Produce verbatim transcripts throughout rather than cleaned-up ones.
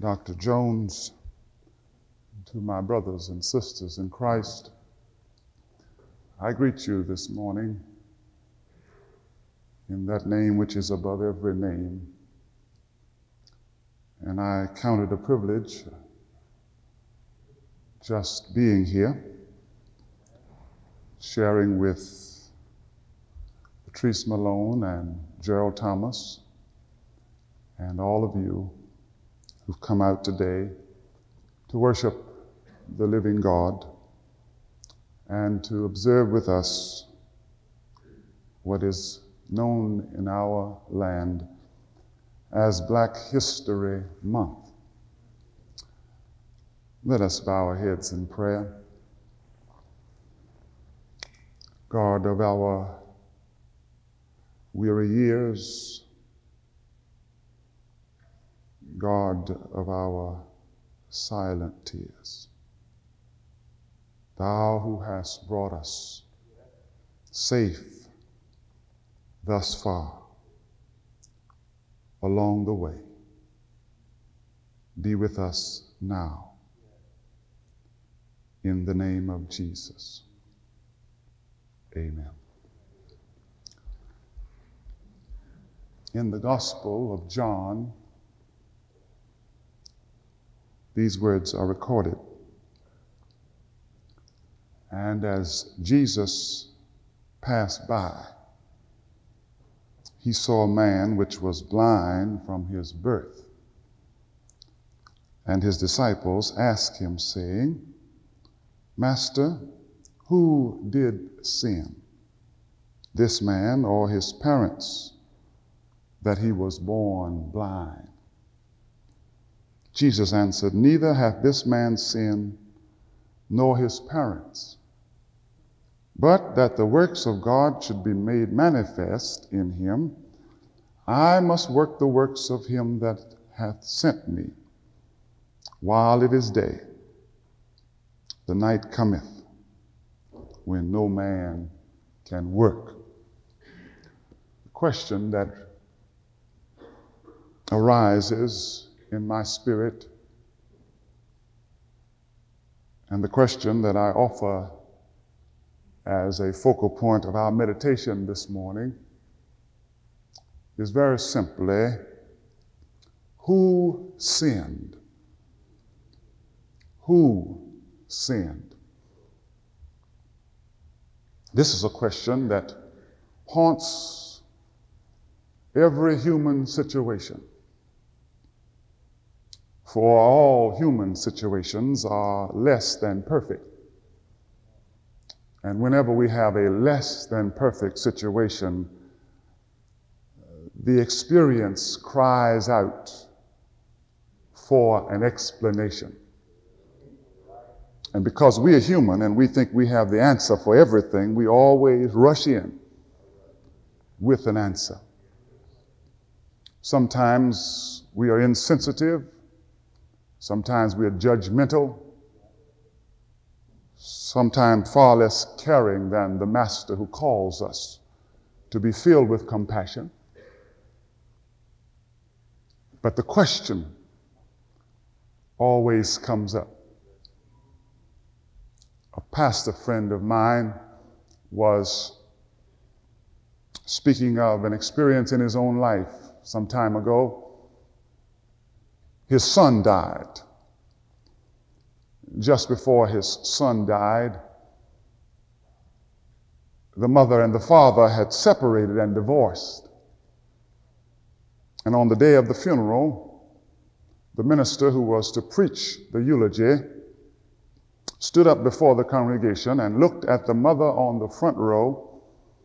Doctor Jones, to my brothers and sisters in Christ, I greet you this morning in that name which is above every name. And I count it a privilege just being here, sharing with Patrice Malone and Gerald Thomas and all of you who've come out today to worship the living God and to observe with us what is known in our land as Black History Month. Let us bow our heads in prayer. God of our weary years, God of our silent tears, Thou who hast brought us safe thus far along the way, be with us now in the name of Jesus. Amen. In the Gospel of John, these words are recorded. And as Jesus passed by, he saw a man which was blind from his birth. And his disciples asked him, saying, Master, who did sin, this man or his parents, that he was born blind? Jesus answered, Neither hath this man sinned, nor his parents, but that the works of God should be made manifest in him. I must work the works of him that hath sent me, while it is day. The night cometh, when no man can work. The question that arises in my spirit, and the question that I offer as a focal point of our meditation this morning, is very simply, who sinned? Who sinned? This is a question that haunts every human situation. For all human situations are less than perfect. And whenever we have a less than perfect situation, the experience cries out for an explanation. And because we are human and we think we have the answer for everything, we always rush in with an answer. Sometimes we are insensitive. Sometimes we are judgmental. Sometimes far less caring than the Master who calls us to be filled with compassion. But the question always comes up. A pastor friend of mine was speaking of an experience in his own life some time ago. His son died. Just before his son died, the mother and the father had separated and divorced. And on the day of the funeral, the minister who was to preach the eulogy stood up before the congregation and looked at the mother on the front row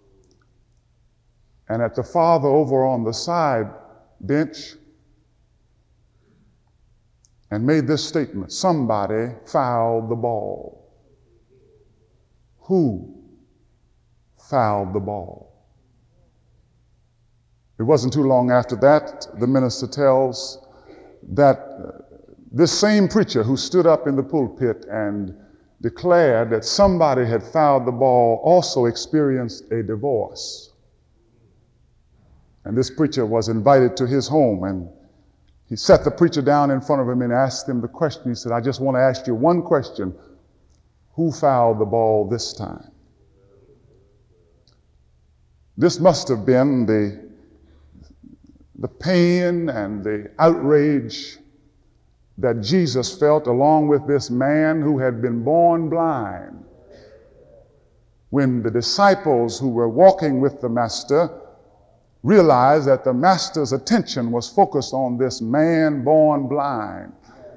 and at the father over on the side bench, and made this statement: somebody fouled the ball. Who fouled the ball? It wasn't too long after that, the minister tells that this same preacher who stood up in the pulpit and declared that somebody had fouled the ball also experienced a divorce. And this preacher was invited to his home, and He sat the preacher down in front of him and asked him the question. He said, I just want to ask you one question. Who fouled the ball this time? This must have been the, the pain and the outrage that Jesus felt along with this man who had been born blind. When the disciples who were walking with the master realized that the master's attention was focused on this man born blind.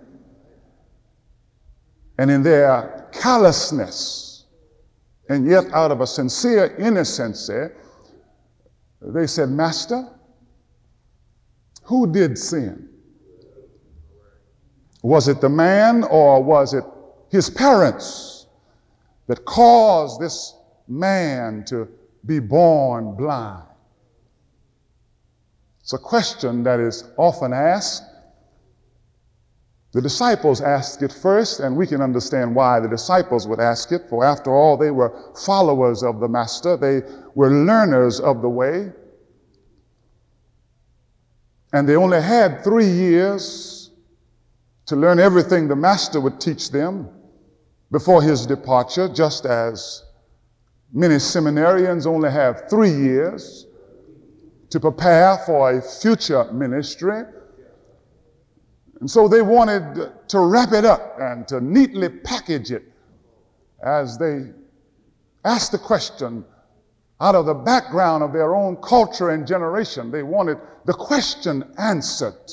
And in their callousness, and yet out of a sincere innocence, they said, Master, who did sin? Was it the man or was it his parents that caused this man to be born blind? It's a question that is often asked. The disciples asked it first, and we can understand why the disciples would ask it, for after all, they were followers of the Master. They were learners of the way. And they only had three years to learn everything the Master would teach them before his departure, just as many seminarians only have three years to prepare for a future ministry. And so they wanted to wrap it up and to neatly package it as they asked the question out of the background of their own culture and generation. They wanted the question answered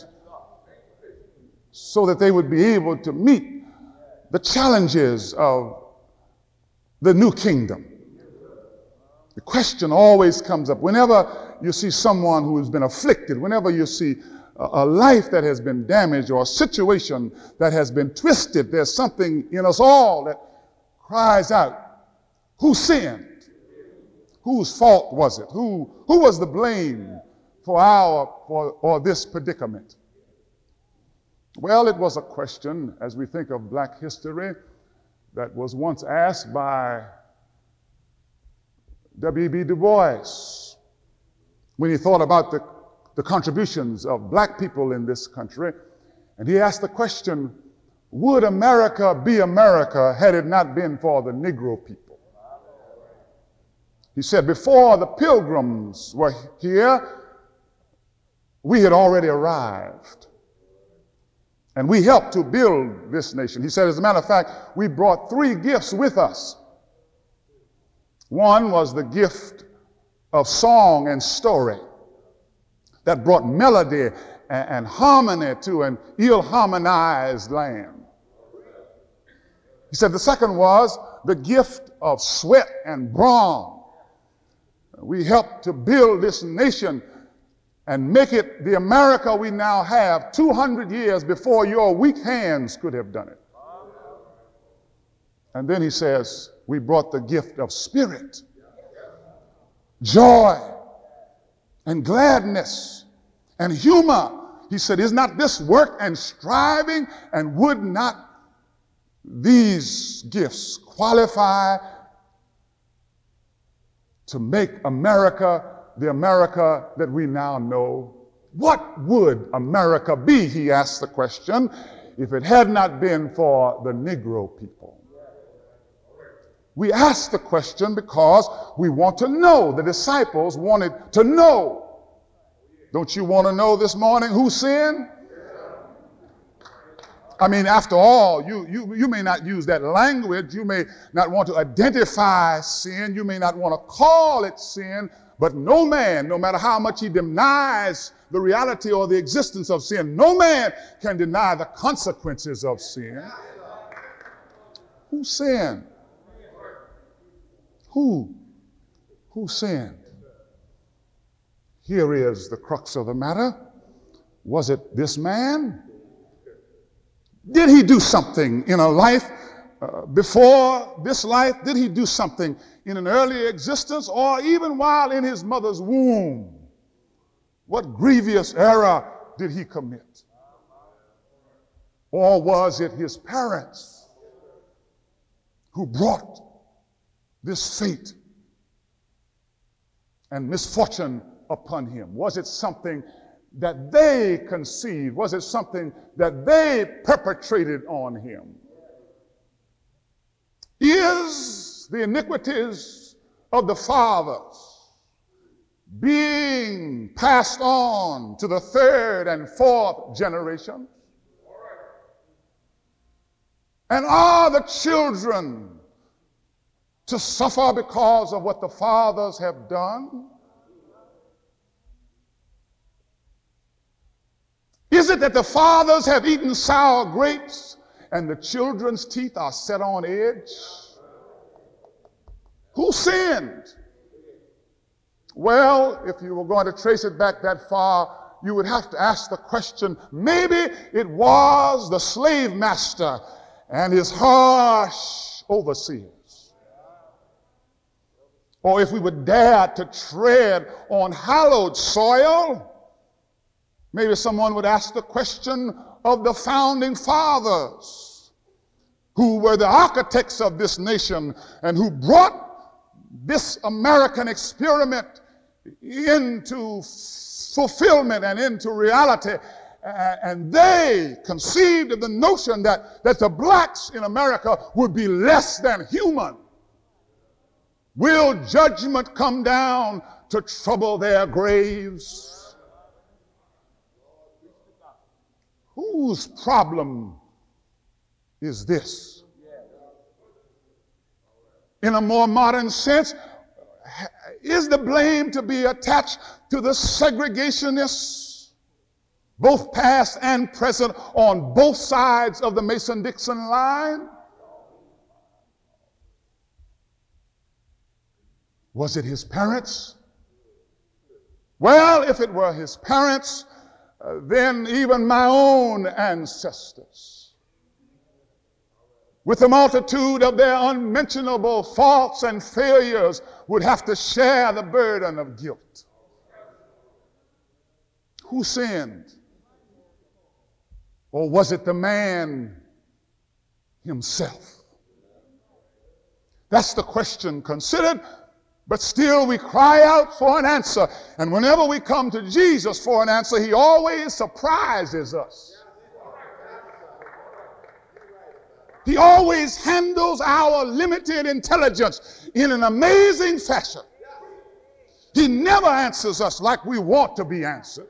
so that they would be able to meet the challenges of the new kingdom. The question always comes up whenever you see someone who has been afflicted, whenever you see a life that has been damaged or a situation that has been twisted. There's something in us all that cries out, who sinned? Whose fault was it? Who, who was the blame for our for, or this predicament? Well, it was a question, as we think of black history, that was once asked by W E B Du Bois when he thought about the, the contributions of black people in this country. And he asked the question, would America be America had it not been for the Negro people? He said, before the Pilgrims were here, we had already arrived. And we helped to build this nation. He said, as a matter of fact, we brought three gifts with us. One was the gift of song and story that brought melody and, and harmony to an ill-harmonized land. He said the second was the gift of sweat and brawn. We helped to build this nation and make it the America we now have two hundred years before your weak hands could have done it. And then he says, we brought the gift of spirit, joy, and gladness, and humor. He said, is not this work and striving, and would not these gifts qualify to make America the America that we now know? What would America be, he asked the question, if it had not been for the Negro people? We ask the question because we want to know. The disciples wanted to know. Don't you want to know this morning who sinned? I mean, after all, you, you, you may not use that language. You may not want to identify sin. You may not want to call it sin. But no man, no matter how much he denies the reality or the existence of sin, no man can deny the consequences of sin. Who sinned? Who? Who sinned? Here is the crux of the matter. Was it this man? Did he do something in a life uh, before this life? Did he do something in an early existence or even while in his mother's womb? What grievous error did he commit? Or was it his parents who brought this fate and misfortune upon him? Was it something that they conceived? Was it something that they perpetrated on him? Is the iniquities of the fathers being passed on to the third and fourth generation? And are the children to suffer because of what the fathers have done? Is it that the fathers have eaten sour grapes and the children's teeth are set on edge? Who sinned? Well, if you were going to trace it back that far, you would have to ask the question, maybe it was the slave master and his harsh overseers. Or if we would dare to tread on hallowed soil, maybe someone would ask the question of the founding fathers, who were the architects of this nation and who brought this American experiment into fulfillment and into reality. And they conceived of the notion that, that the blacks in America would be less than human. Will judgment come down to trouble their graves? Whose problem is this? In a more modern sense, is the blame to be attached to the segregationists, both past and present, on both sides of the Mason-Dixon line? Was it his parents? Well, if it were his parents, uh, then even my own ancestors, with the multitude of their unmentionable faults and failures, would have to share the burden of guilt. Who sinned? Or was it the man himself? That's the question considered, but still we cry out for an answer. And whenever we come to Jesus for an answer, he always surprises us. He always handles our limited intelligence in an amazing fashion. He never answers us like we want to be answered.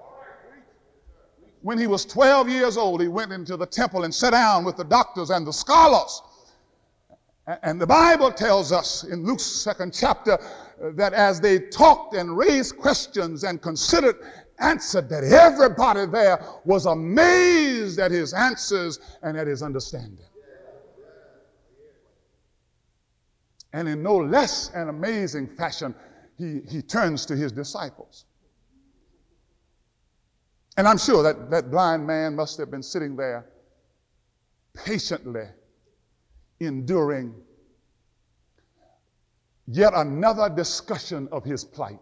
When he was twelve years old, he went into the temple and sat down with the doctors and the scholars. And the Bible tells us in Luke's second chapter that as they talked and raised questions and considered, answered, that everybody there was amazed at his answers and at his understanding. And in no less an amazing fashion, he, he turns to his disciples. And I'm sure that that blind man must have been sitting there patiently enduring yet another discussion of his plight.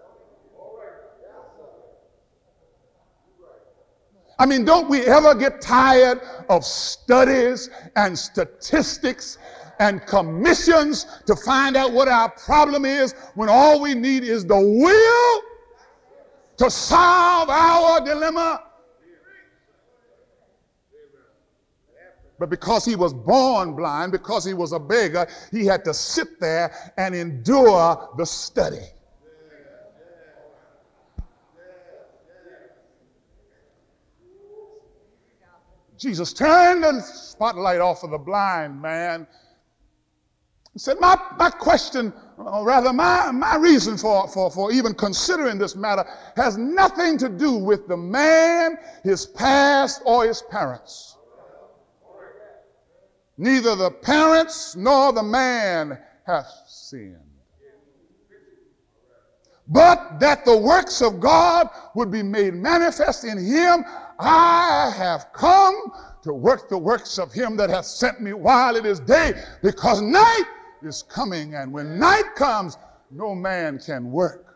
I mean, don't we ever get tired of studies and statistics and commissions to find out what our problem is when all we need is the will to solve our dilemma? But because he was born blind, because he was a beggar, he had to sit there and endure the study. Jesus turned the spotlight off of the blind man and said, my, my question, or rather my, my reason for, for, for even considering this matter has nothing to do with the man, his past, or his parents. Neither the parents nor the man hath sinned, but that the works of God would be made manifest in him. I have come to work the works of him that hath sent me while it is day, because night is coming, and when night comes, no man can work.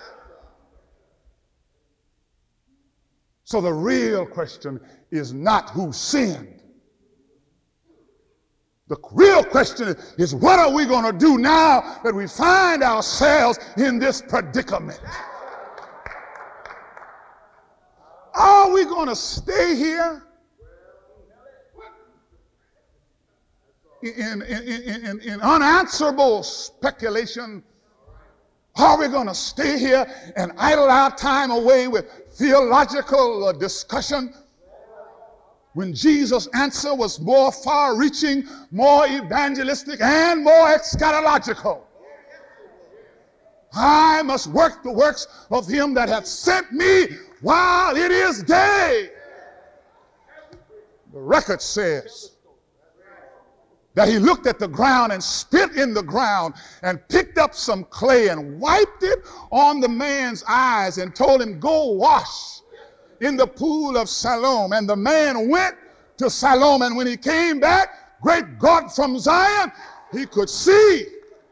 So the real question is not who sinned. The real question is, is what are we going to do now that we find ourselves in this predicament? Are we going to stay here in, in, in, in, in unanswerable speculation? Are we going to stay here and idle our time away with theological uh, discussion when Jesus' answer was more far-reaching, more evangelistic, and more eschatological? I must work the works of him that hath sent me while it is day. The record says that he looked at the ground and spit in the ground and picked up some clay and wiped it on the man's eyes and told him, go wash in the pool of Siloam. And the man went to Siloam, and when he came back, great God, from Zion, he could see.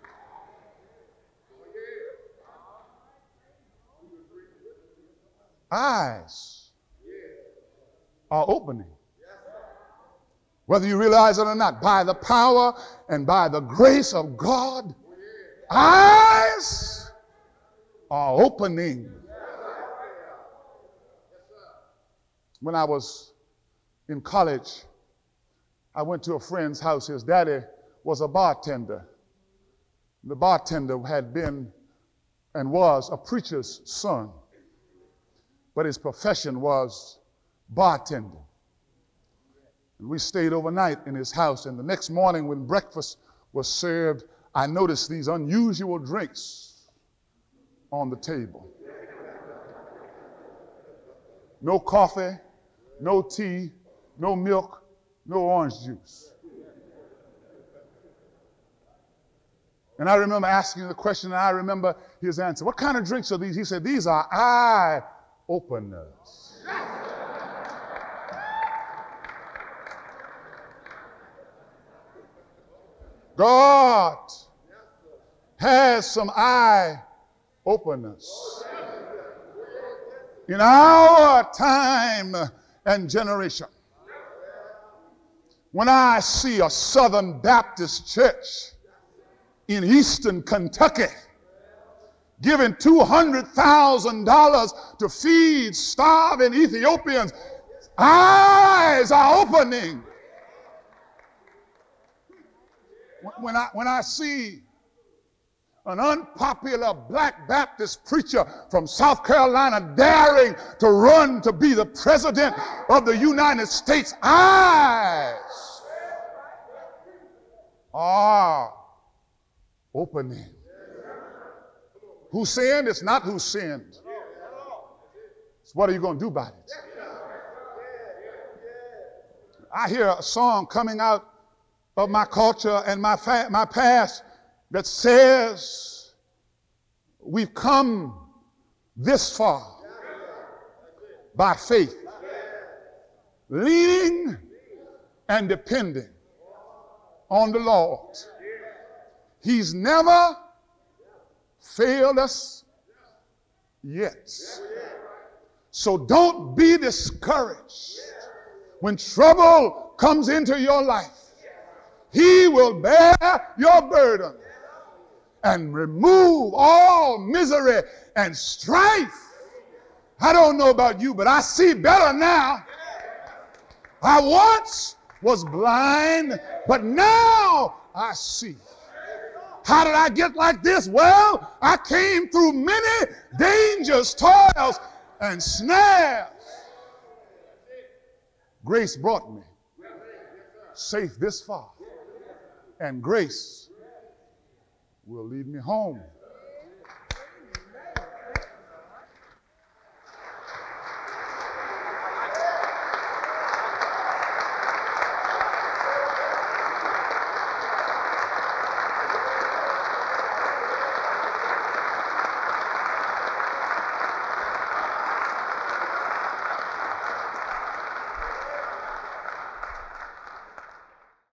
Eyes are opening. Whether you realize it or not, by the power and by the grace of God, eyes are opening. When I was in college, I went to a friend's house. His daddy was a bartender. The bartender had been and was a preacher's son, but his profession was bartender. And we stayed overnight in his house, and the next morning when breakfast was served, I noticed these unusual drinks on the table. No coffee, no tea, no milk, no orange juice. And I remember asking the question, and I remember his answer. What kind of drinks are these? He said, these are eye openers. God has some eye openers in our time and generation. When I see a Southern Baptist church in Eastern Kentucky giving two hundred thousand dollars to feed starving Ethiopians, eyes are opening. When I, when I see an unpopular black Baptist preacher from South Carolina daring to run to be the president of the United States, eyes are opening. Who sinned? It's not who sinned. It's what are you going to do about it? I hear a song coming out of my culture and my fa- my past that says we've come this far by faith, leaning and depending on the Lord. He's never failed us yet. So don't be discouraged when trouble comes into your life. He will bear your burden and remove all misery and strife. I don't know about you, but I see better now. I once was blind, but now I see. How did I get like this? Well, I came through many dangers, toils, and snares. Grace brought me safe this far. And grace will lead me home.